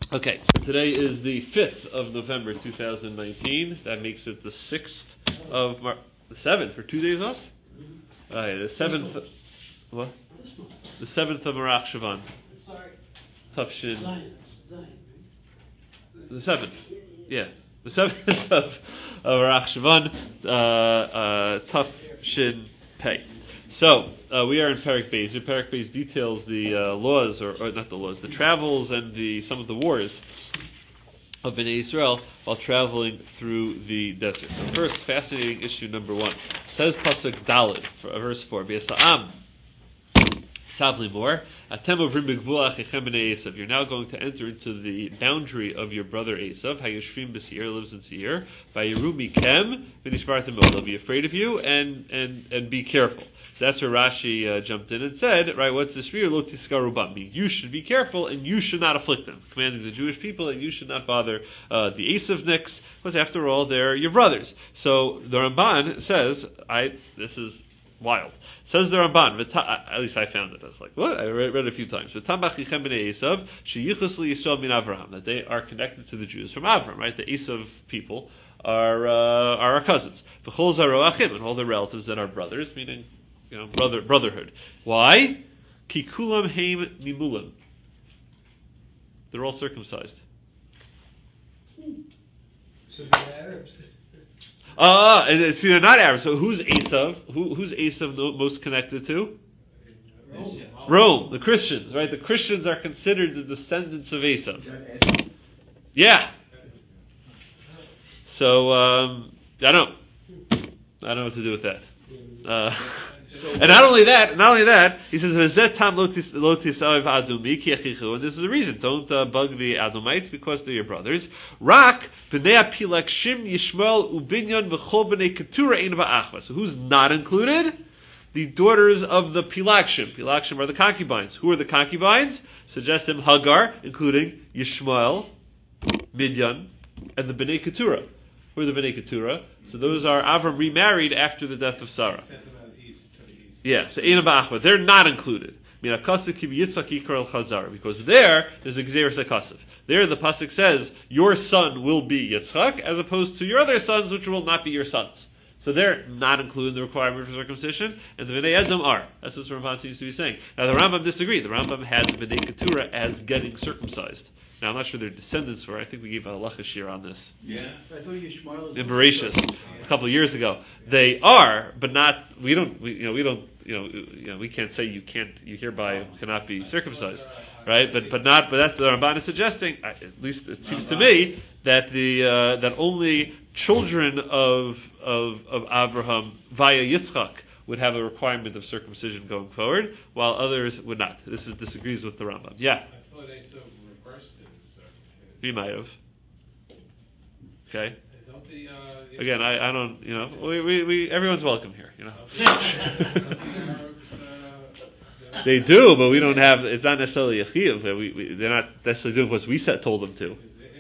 Okay, so today is the 5th of November 2019. That makes it the 6th of the 7th, for 2 days off? Okay, the 7th. What? The 7th of Marach Shavan. Sorry. Tafshin. Zion. The 7th. Yeah. The 7th of Marach Shavan. Tafshin Pei. So, we are in Perek Beis. Perek Beis details the laws, or not the laws, the travels and some of the wars of Bnei Yisrael while traveling through the desert. So first, fascinating issue number 1. Says Pasuk Daled, verse 4, B'Yisa'am Tzavli Mor, Atem Ovrim B'Gvul Achichem Bnei Esav. You're now going to enter into the boundary of your brother Esav. Hayashrim B'Seir, lives in Seir. Vayiru Mikem V'Nishbartem Od. They'll be afraid of you and be careful. So that's where Rashi jumped in and said, right, what's this rear? Lo tiskaru bam. You should be careful and you should not afflict them. Commanding the Jewish people that you should not bother the Esavniks, because after all, they're your brothers. So the Ramban says, this is wild. Says the Ramban, at least I found it. I was like, what? I read it a few times. That they are connected to the Jews from Avram, right? The Esav people are our cousins. And all the relatives that are brothers, meaning brotherhood. Why? Kikulam heim nimulim. They're all circumcised. So they're Arabs. And they're not Arabs. So who's Esav? Who's Esav most connected to? Rome, the Christians, right? The Christians are considered the descendants of Esav. Yeah. So I don't know what to do with that. And not only that, he says, and this is the reason. Don't bug the Adomites because they're your brothers. Rak b'nei apilakshim Yishmael ubinyan v'chol b'nei ketura ein ba'achva. So who's not included? The daughters of the Pilakshim. Pilakshim are the concubines. Who are the concubines? Suggests him Hagar, including Yishmael, Midyan, and the Bnei Keturah. Who are the Bnei Keturah? So those are Avram remarried after the death of Sarah. Yeah, so Ein Ba'achva. They're not included. Because there's a Gzeres HaKasav. There the Pasuk says, your son will be Yitzchak, as opposed to your other sons, which will not be your sons. So they're not included in the requirement for circumcision, and the Bnei Edom are. That's what Ramban seems to be saying. Now the Rambam disagreed. The Rambam had the Bnei Keturah as getting circumcised. Now I'm not sure their descendants were. I think we gave a halacha shir on this. Yeah. I thought Yishmael in Bereshis a couple of years ago. They are, but not. We can't say you hereby cannot be circumcised, right? But that's the Ramban is suggesting. At least it seems to me that that only children of Abraham via Yitzchak would have a requirement of circumcision going forward, while others would not. This disagrees with the Rambam. Yeah. I thought Esau reversed his. He might have. Okay. Don't Again, I don't. We everyone's welcome here. They do, but we don't have. It's not necessarily a chiyuv. They're not necessarily doing what we told them to.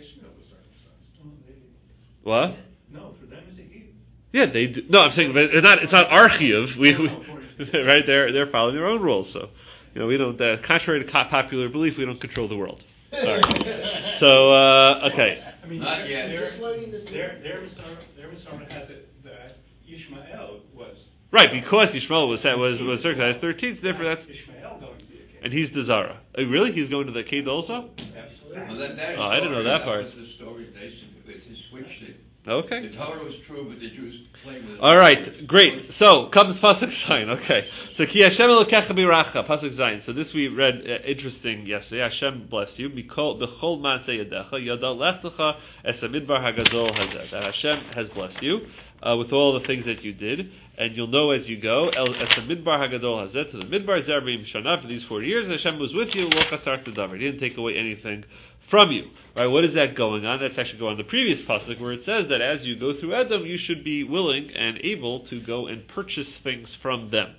What? No, for them it's a chiyuv. Yeah, they do. No, I'm saying, but it's not our chiyuv. We right? They're following their own rules. So, we don't. Contrary to popular belief, we don't control the world. Sorry. So, okay. I mean, not yet. Their Masorah has it that Yishmael was. Right, because Yishmael was circumcised 13, it's different. That's Ishmael going to the Cade. And he's the Zara. Really? He's going to the Cade also? Absolutely. I didn't know that part. That was the story. They switched it. Okay. The Torah was true, but the Jews claimed it. All right, great. So comes Pasuk Zayin. Okay. So Ki Hashem Elokecha Biracha, Pasuk Zayin. So this we read interesting yesterday. Hashem bless you. B'chol Maaseh Yadecha Yada Lechtecha Es Hamidbar Hagazol Hazeh. That Hashem has blessed you with all the things that you did, and you'll know as you go. Es Hamidbar Hagadol Hazeh to the Midbar Zarbim Shana for these 40 years. Hashem was with you. Lo Chasar Tadavar. He didn't take away anything from you. Right? What is that going on? That's actually going on the previous pasuk where it says that as you go through Edom, you should be willing and able to go and purchase things from them.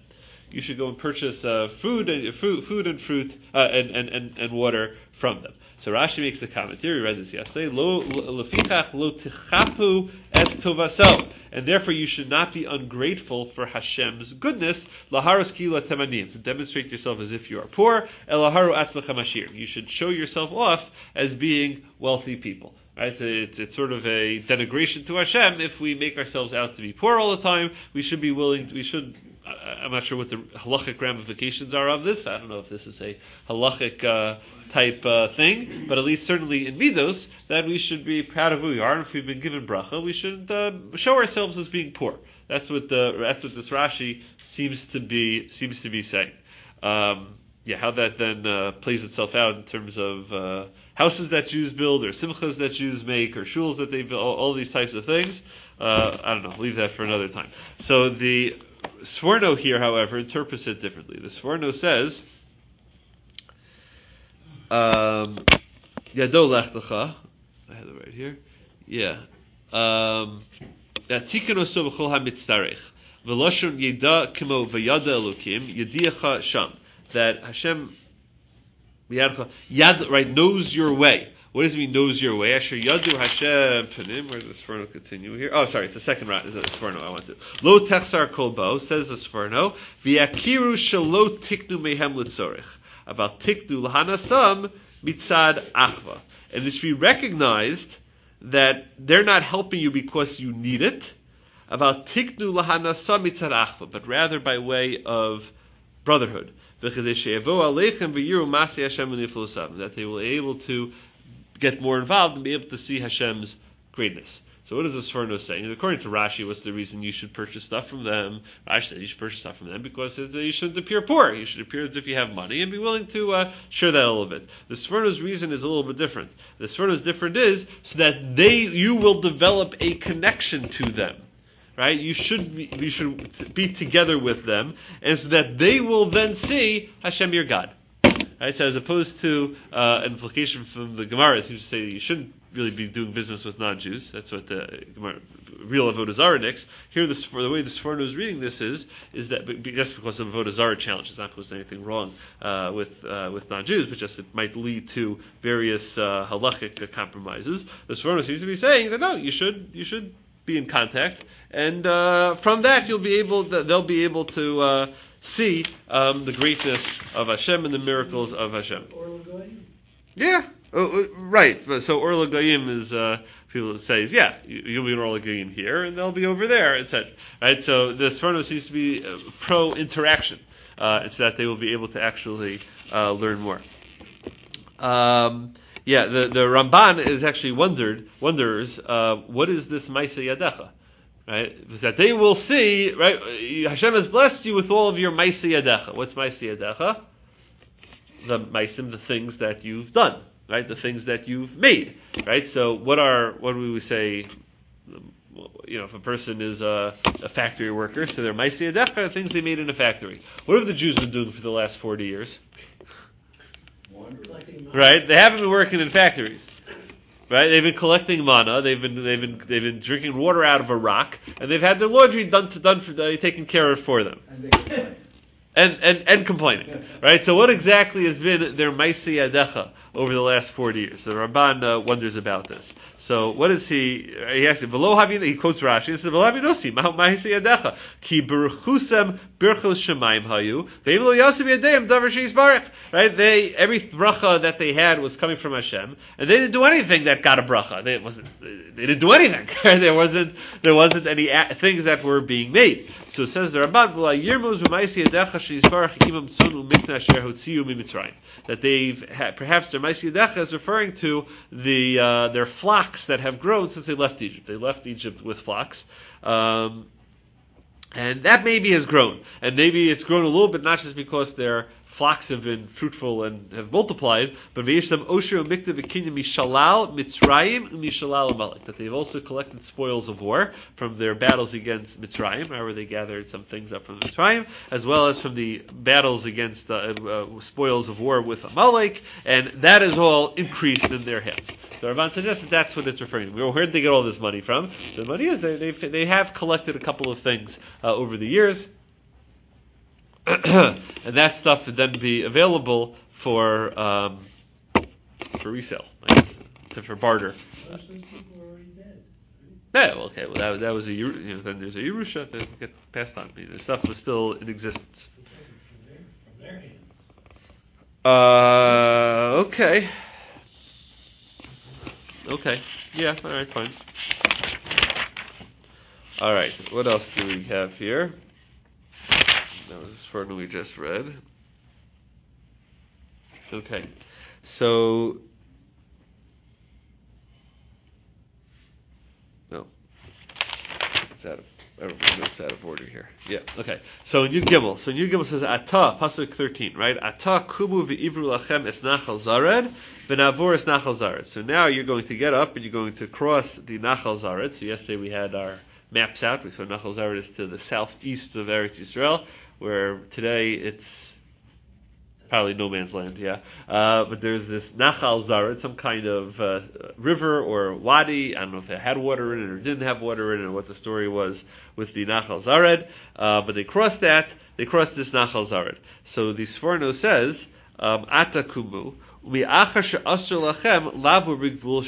you should go and purchase food and fruit and water from them. So Rashi makes a comment here. We read this yesterday. Lo lefichach lo tichapu es tovaso, and therefore you should not be ungrateful for Hashem's goodness. Laharos kila temanim, to demonstrate yourself as if you are poor. Elaharu atzmachem ashir, you should show yourself off as being wealthy people. Right, so it's sort of a denigration to Hashem if we make ourselves out to be poor all the time. We should be willing. I'm not sure what the halachic ramifications are of this. I don't know if this is a halachic type thing, but at least certainly in Midos, that we should be proud of who we are. And if we've been given bracha, we shouldn't show ourselves as being poor. That's what this Rashi seems to be saying. How that then plays itself out in terms of houses that Jews build, or simchas that Jews make, or shuls that they build, all these types of things. I don't know. Leave that for another time. So the Sforno here, however, interprets it differently. The Sforno says, Yado lech lecha. I have it right here. Yeah. Tikun oso b'chol hamitzarech. V'loshon yeda kimo v'yada elokim yediacha sham. That Hashem Yad, right, knows your way. What does it mean, knows your way? Asher Yadu Hashem Panim. Where does the Sforno continue here? Oh, sorry, it's the second round. The Sforno I want to. Lo Techsar Kolbo, says the Sforno, V'yakiru shelo tiknu mehem litzorich. About tiknu lahanasam mitzad achva. And it should be recognized that they're not helping you because you need it. About tiknu lahanasam mitzad achva, but rather by way of brotherhood. That they will be able to get more involved and be able to see Hashem's greatness. So what is this Sforno saying? And according to Rashi, what's the reason you should purchase stuff from them? Rashi said you should purchase stuff from them because you shouldn't appear poor. You should appear as if you have money and be willing to share that a little bit. The Sforno's reason is a little bit different. The Sforno's different is so that you will develop a connection to them. Right, you should be together with them, and so that they will then see Hashem your God. Right, so as opposed to an implication from the Gemara, it seems to say you shouldn't really be doing business with non-Jews. That's what the Gemara, real Avodah Zarah nix. Here, the way the Sforno is reading this is that just because of Avodah Zarah challenge, it's not because there's anything wrong with non-Jews, but just it might lead to various halachic compromises. The Sforno seems to be saying that no, you should be in contact, and from that they'll be able to see the greatness of Hashem and the miracles of Hashem. Or Goyim? Yeah, right. So Or L'Goyim is people say, you'll be an Or L'Goyim here, and they'll be over there, etc. Right. So the Sforno seems to be pro interaction. It's that they will be able to actually learn more. The Ramban is actually wonders what is this Maaseh Yadecha, right? That they will see, right? Hashem has blessed you with all of your Maaseh Yadecha. What's Maaseh Yadecha? The Maisim, the things that you've done, right? The things that you've made, right? So what do we say? If a person is a factory worker, so their Maaseh Yadecha are things they made in a factory. What have the Jews been doing for the last 40 years? Right, they haven't been working in factories. Right, they've been collecting mana. They've been drinking water out of a rock, and they've had their laundry taken care of for them. And they complain. And complaining. Right, so what exactly has been their Maaseh Yadecha over the last 40 years? The Ramban wonders about this. So what is he actually, he quotes Rashi and says, V'lo havinosi, Maaseh Yadecha, ki beruchusem birchos shemayim hayu, ve'im lo yasu b'yadeim davar she'yisbarach. Right, every bracha that they had was coming from Hashem, and they didn't do anything that got a bracha. They didn't do anything. There wasn't any things that were being made. So it says the Ramban, that they've had, perhaps their Maaseh Yadecha is referring to their flocks that have grown since they left Egypt. They left Egypt with flocks. And that maybe has grown. And maybe it's grown a little bit, not just because their flocks have been fruitful and have multiplied, but that they've also collected spoils of war from their battles against Mitzrayim, however they gathered some things up from Mitzrayim, as well as from the battles against spoils of war with Amalek, and that is all increased in their hands. So Ramban suggests that that's what it's referring to. Where did they get all this money from? The money is they have collected a couple of things over the years. and that stuff would then be available for resale, I guess, for barter. Most of those people are already dead. Yeah, well, okay, well that was then there's a Yerusha that get passed on. The stuff was still in existence. From their hands. Okay. Okay. Yeah. All right. Fine. All right. What else do we have here? That was Sforno we just read. Okay. So. No. It's out of. Everybody knows it's out of order here. Yeah. Okay. So in Yud Gimel. So in Yud Gimel says Ata pasuk 13, right? Ata kumu ve'ivru lachem es nachal zared v'navor es nachal zared. So now you're going to get up and you're going to cross the Nachal Zared. So yesterday we had our maps out. We saw Nachal Zared is to the southeast of Eretz Yisrael, where today it's probably no man's land, yeah. But there's this Nachal Zared, some kind of river or wadi. I don't know if it had water in it or didn't have water in it, or what the story was with the Nachal Zared. But they crossed that. They crossed this Nachal Zared. So the Sforno says, Ata kumu u'mi'achar she'asur lachem lavu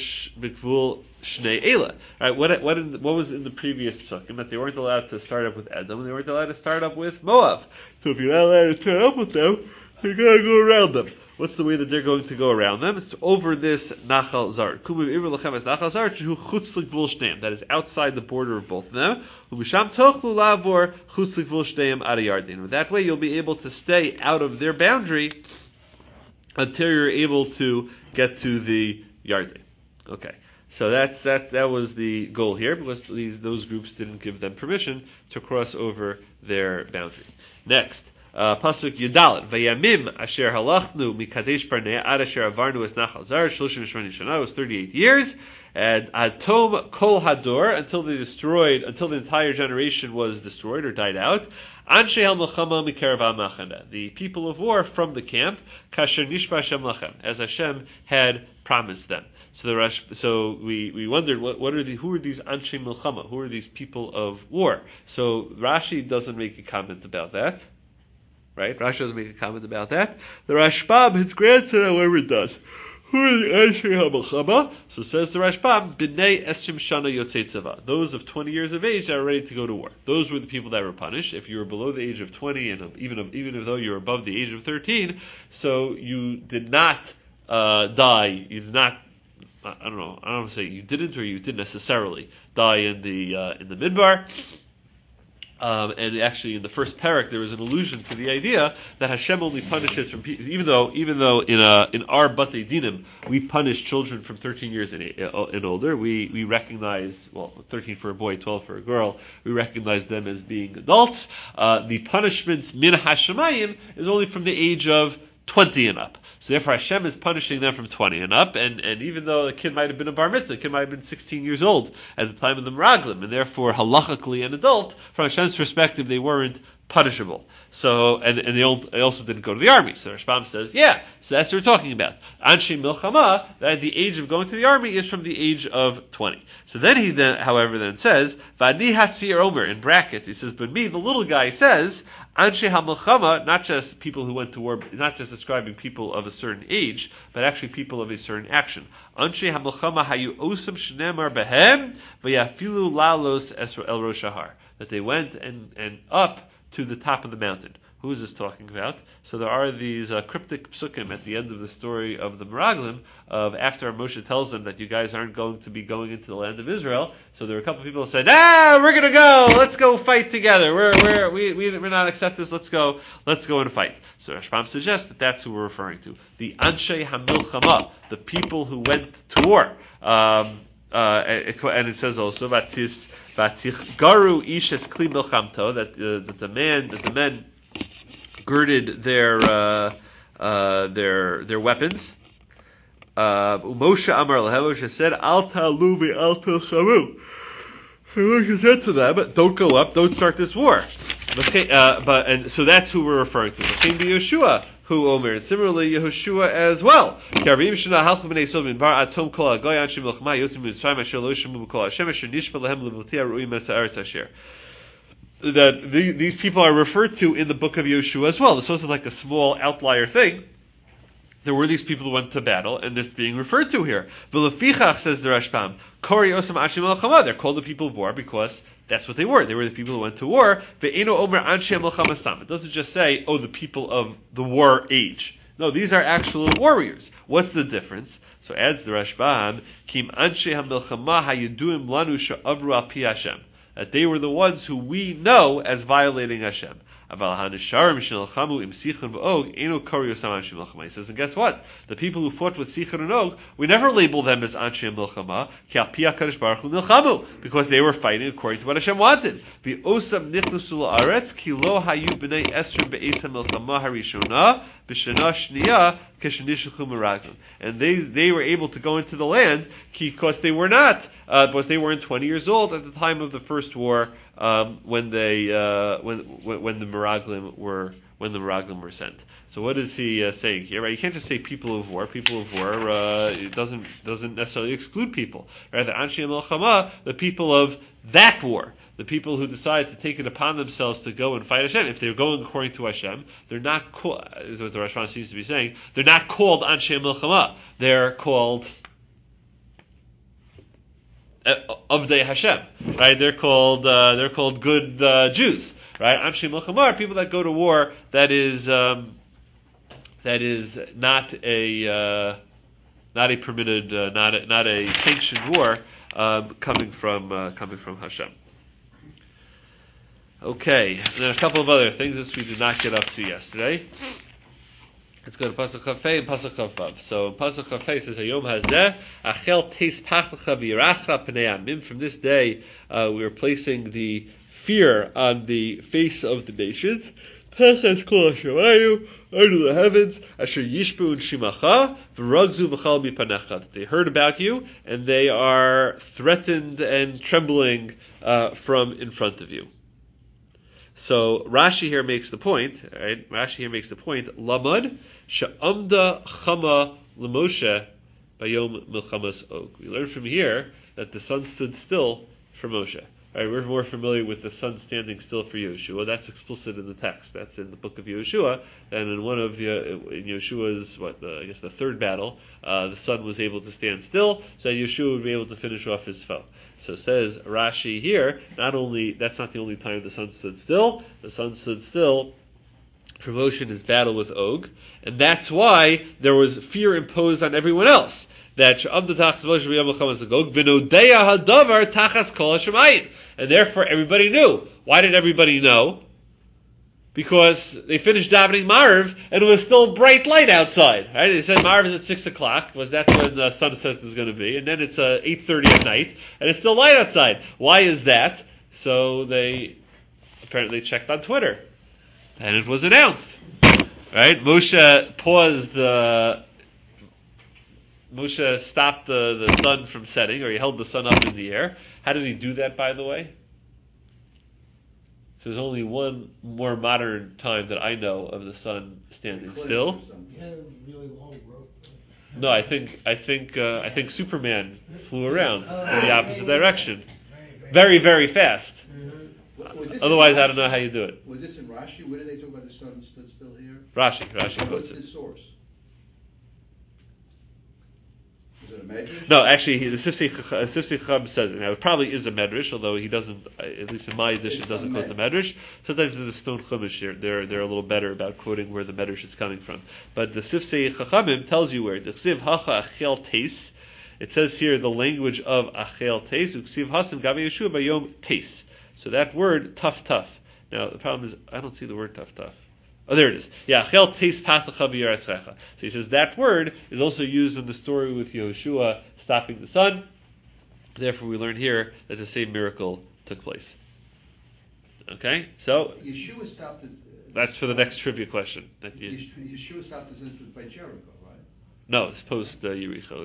b'gvul shnei ela. Right? What was in the previous psukim that they weren't allowed to start up with Edom, they weren't allowed to start up with Moab. So if you're not allowed to start up with them, you're going to go around them. What's the way that they're going to go around them? It's over this Nachal Zared. Kumu v'ivru lachem es Nachal Zared shehu chutz l'gvul shneim. That is outside the border of both of them. U'misham tochlu lavor chutz l'gvul shneim ad Yarden. That way you'll be able to stay out of their boundary until you're able to get to the Yarden. Okay. So that was the goal here, because those groups didn't give them permission to cross over their boundary. Next, pasuk Yudalet, Vayamim asher halachnu mikadesh barnea ad asher avarnu es nachal zared 38 shana, was 38 years, and atom kol hador, until the entire generation was destroyed or died out. Anshe al milchama mikerav al-machana, the people of war from the camp, kasher nishba Hashem lachem, as Hashem had promised them. So we wondered who are these anshe milchama? Who are these people of war? So Rashi doesn't make a comment about that, right? Rashi doesn't make a comment about that. The Rashbam, his grandson, however, does. Who are the anshe milchama? So says the Rashbam, b'nei esrim shana yotzei tzava, those of 20 years of age that are ready to go to war. Those were the people that were punished. If you were below the age of 20, and even though you were above the age of 13, so you did not die. You did not. I don't know. I don't want to say you didn't or you didn't necessarily die in the midbar. And actually, in the first parak, there was an allusion to the idea that Hashem only punishes from people, even though in our Batei Dinim we punish children from 13 years and older. We recognize 13 for a boy, 12 for a girl. We recognize them as being adults. The punishments min hashamayim is only from the age of 20 and up. So therefore Hashem is punishing them from 20 and up, and even though the kid might have been a bar mitzvah, the kid might have been 16 years old at the time of the Meraglim, and therefore halachically an adult, from Hashem's perspective they weren't punishable. So, and they also didn't go to the army. So Rashbam says, yeah, so that's what we're talking about. Anshe milchama, that the age of going to the army is from the age of 20. So then he however says, Vani hatzir omer, in brackets, he says, but me, the little guy, says, Anshe ha-milchama, not just people who went to war, not just describing people of a certain age, but actually people of a certain action. Anshe ha-milchama hayu osam shnemar behem, vayafilu lalos el rosh hahar, that they went and up to the top of the mountain. Who is this talking about? So there are these cryptic psukim at the end of the story of the Meraglim, of after Moshe tells them that you guys aren't going to be going into the land of Israel. So there were a couple of people who said, we're going to go, let's go fight together. We're not accept this, let's go and fight. So Rashbam suggests that that's who we're referring to. The Anshe HaMilchama, the people who went to war. And it says also, Garu ishes kli milchamto, that the men girded their weapons. Moshe Amar Lahem, Moshe said, Al ta'alu ve'al tilchamu. Moshe said to them, don't go up, don't start this war. And so that's who we're referring to. V'chein Yeshua, who Omer, and similarly Yehoshua as well. Karvim shana halchu b'nei Yisrael min bar atom kol hagoy anshe milchama yotzim mitzrayim asher lo shamu b'kol Hashem asher nishpa lehem levutia ru'im es haaretz asher. that these people are referred to in the book of Yoshua as well. This wasn't like a small outlier thing. There were these people who went to battle, and it's being referred to here. V'lefichach, says the Rashbam, Kori Osam Anshe Melchama. They're called the people of war because that's what they were. They were the people who went to war. Ve'eno Omer Anshe Melchama Stam. It doesn't just say, oh, the people of the war age. No, these are actual warriors. What's the difference? So adds the Rashbam, Kim Anshe HaMelchama HaYeduim Lanu She'avru Al Pi Hashem. That they were the ones who we know as violating Hashem. He says, and guess what? The people who fought with Sichar and Og, we never label them as Anshe Milchama, because they were fighting according to what Hashem wanted. And they were able to go into the land because they were not, because they weren't 20 years old at the time of the first war, when the Meraglim were sent. So what is he saying here? Right? You can't just say people of war. People of war it doesn't necessarily exclude people. Rather, Anshe Melchama, the people of that war, the people who decide to take it upon themselves to go and fight Hashem. If they're going according to Hashem, they're not called, is what the Rashbam seems to be saying, they're not called Anshe Melchama. They're called Avdei Hashem. Right? They're called good Jews. Right? Anshe Melchama are people that go to war that is not a permitted, not a sanctioned war coming from Hashem. Okay, and then a couple of other things that we did not get up to yesterday. Let's go to Pasuk Chafei and Pasuk Chavav. So in Pasuk Chafei says, Hayom hazeh achel teis pachlecha v'yirascha pnei amim. From this day, we are placing the fear on the face of the nations. Tachas kol hashamayim, under the heavens, asher yishbu shimacha v'ragzu v'chal mipanecha. They heard about you, and they are threatened and trembling from in front of you. So Rashi here makes the point, right? Lamad she'amda chama l'Moshe bayom milchamas og. We learn from here that the sun stood still for Moshe. Right, we're more familiar with the sun standing still for Yoshua. That's explicit in the text. That's in the book of Yoshua. And in one of in Yoshua's, the third battle, the sun was able to stand still, so Yoshua would be able to finish off his foe. So says Rashi here, that's not the only time the sun stood still. The sun stood still for Moshe in his battle with Og, and that's why there was fear imposed on everyone else. That and therefore everybody knew. Why did everybody know? Because they finished davening Ma'ariv and it was still bright light outside. Right? They said Ma'ariv is at 6 o'clock, because that's when the sunset is going to be, and then it's 8:30 at night, and it's still light outside. Why is that? So they apparently checked on Twitter, and it was announced. Right? Moshe stopped the sun from setting, or he held the sun up in the air. How did he do that, by the way? So there's only one more modern time that I know of the sun standing still. No, I think Superman flew around in the opposite direction, very, very fast. Otherwise, I don't know how you do it. Was this in Rashi? Where did they talk about the sun stood still here? Rashi What's quotes it. his source? Is it a medrash? No, actually, the Sifsei Chacham says it. Now, it probably is a medrash, although he doesn't, at least in my edition, doesn't quote the medrash. Sometimes in the Stone Chumash here, they're a little better about quoting where the medrash is coming from. But the Sifsei Chachamim tells you where. The Chsiv Hacha Achel Teis. It says here the language of Achel Teis. Uksiv Hasim Gabi Yeshua Bayom Teis. So that word, tough. Now, the problem is, I don't see the word tough. Oh, there it is. Yeah, Achel Teis Patlacha B'Yaraschecha. So he says that word is also used in the story with Yehoshua stopping the sun. Therefore, we learn here that the same miracle took place. Okay, so Yeshua stopped the... That's for the next trivia question. Yeshua stopped the sun by Jericho, right? No, it's post Yericho.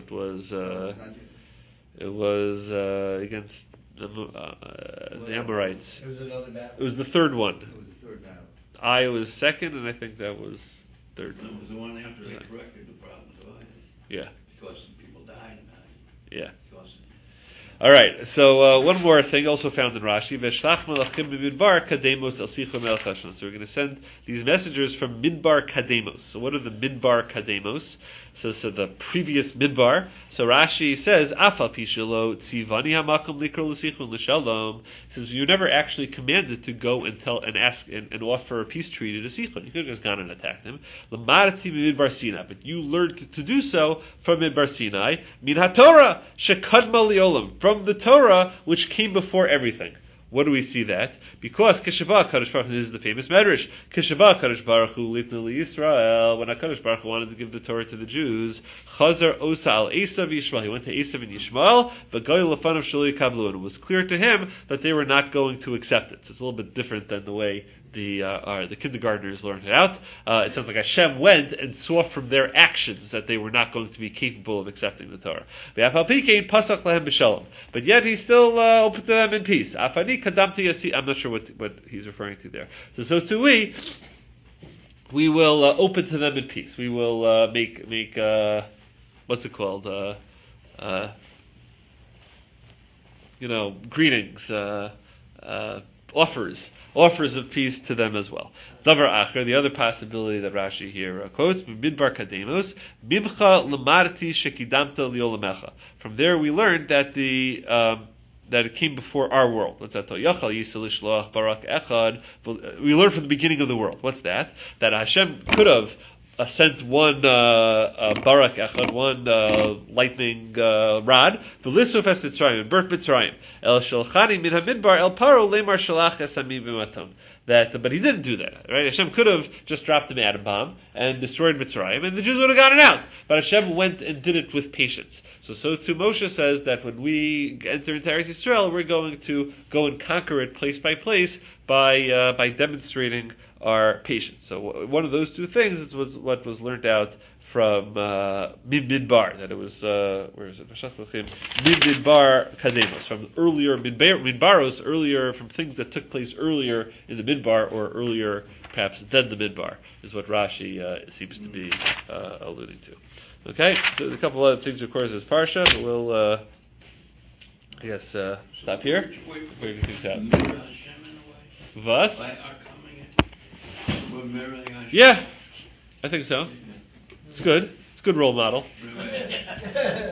It was against the Amorites. It was another battle. It was the third one. It was the third battle. Ai was second, and I think that was third. That was the one after they corrected the problems. Yeah. Because people died about it. Yeah. All right, so one more thing also found in Rashi. Veshlach malachim b'midbar kademos el sicha melech Hashem. So we're going to send these messengers from Midbar Kademos. So what are the Midbar Kademos? So the previous Midbar. So Rashi says, Afal pishelo tzivani hamakom likro l'sichun l'shalom. He says you were never actually commanded to go and tell and ask and offer a peace treaty to Sichon. You could have just gone and attacked him. L'marati Midbar Sinai, but you learned to do so from Midbar Sinai. Min haTorah shekadma liolam, from the Torah which came before everything. What do we see that? Because Kishaba Kadosh Baruch Hu, this is the famous Medrash. Kishaba Kadosh Baruch Hu litnu Yisrael. When Hakadosh Baruch Hu wanted to give the Torah to the Jews, Chazar Osa al Esav Yishmael. He went to Esav and Yishmael. V'goy lefanav shelo yikablu. And it was clear to him that they were not going to accept it. So it's a little bit different than the way the kindergartners learned it out. It sounds like Hashem went and saw from their actions that they were not going to be capable of accepting the Torah. But yet he still opened to them in peace. I'm not sure what he's referring to there. So too we will open to them in peace. We will make what's it called? Greetings, offers of peace to them as well. Davar acher, the other possibility that Rashi here quotes, Midbar Kademos, Mimcha Lamarti Shekidamta Liolamecha. From there we learned that that it came before our world. What's that? We learned from the beginning of the world. What's that? That Hashem could have sent one barak echad, one lightning rod, v'lisuf es Mitzrayim, and burnt Mitzrayim. El shalchani min hamidbar el paro lemar shalach es hamim b'matam. But he didn't do that, right? Hashem could have just dropped an atom bomb and destroyed Mitzrayim, and the Jews would have gotten out. But Hashem went and did it with patience. So too Moshe says that when we enter into Eretz Yisrael, we're going to go and conquer it place by place by demonstrating our patience. So one of those two things was what was learned out from Midbar, that it was where is it? Midbar Kademos, from earlier Midbaros, earlier from things that took place earlier in the Midbar or earlier perhaps than the Midbar, is what Rashi seems to be alluding to. Okay, so a couple other things, of course, is Parsha, but we'll I guess stop here. Figure things out. Vas? Yeah, I think so. It's good. It's a good role model.